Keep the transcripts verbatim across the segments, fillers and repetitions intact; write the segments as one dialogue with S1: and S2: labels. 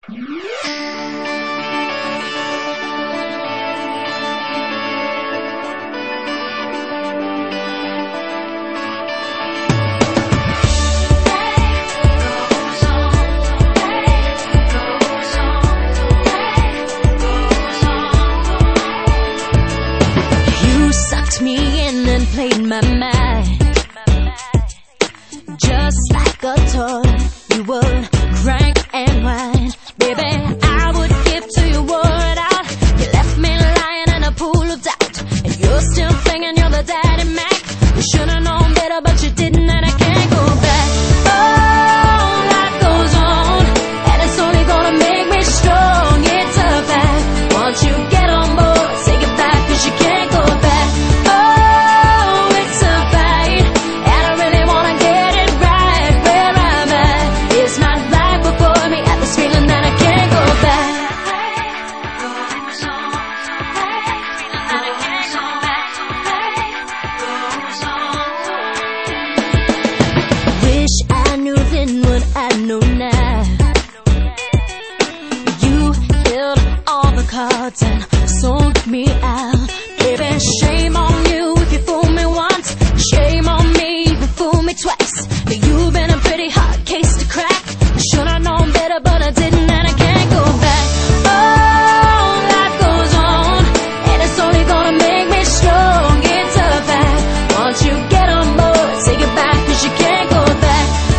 S1: Me in and played my mind, just like a toy. You would crank and whine, baby. I would give to your word out. You left me lying in a pool of doubt, and you're still thinking you're the daddy Mac. You should've known better, but you didn't, and I can't go back. Oh, life goes on, and it's only gonna make me strong. It's a fact. Once you get on board, say goodbye, 'cause you can't go back. I know now. You held all the cards and sold me out. Baby, shame on you if you fool me once. Shame on me if you fool me twice. But you've been a pretty hard case to crack. I should've known better, but I didn't, and I can't go back. Oh, life goes on, and it's only gonna make me strong. It's a fact. Once you get on board, say goodbye, 'cause you can't go back.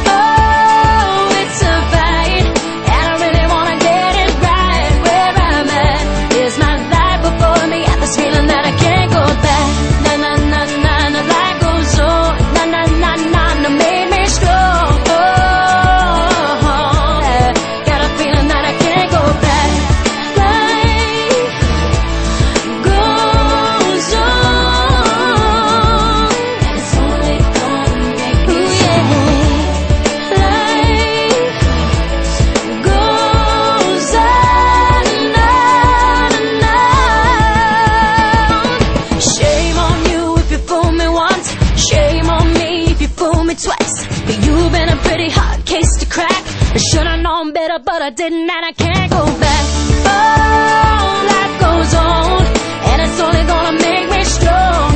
S1: Twice, but you've been a pretty hard case to crack. I should've known better, but I didn't, and I can't go back. Oh, life goes on, and it's only gonna make me strong.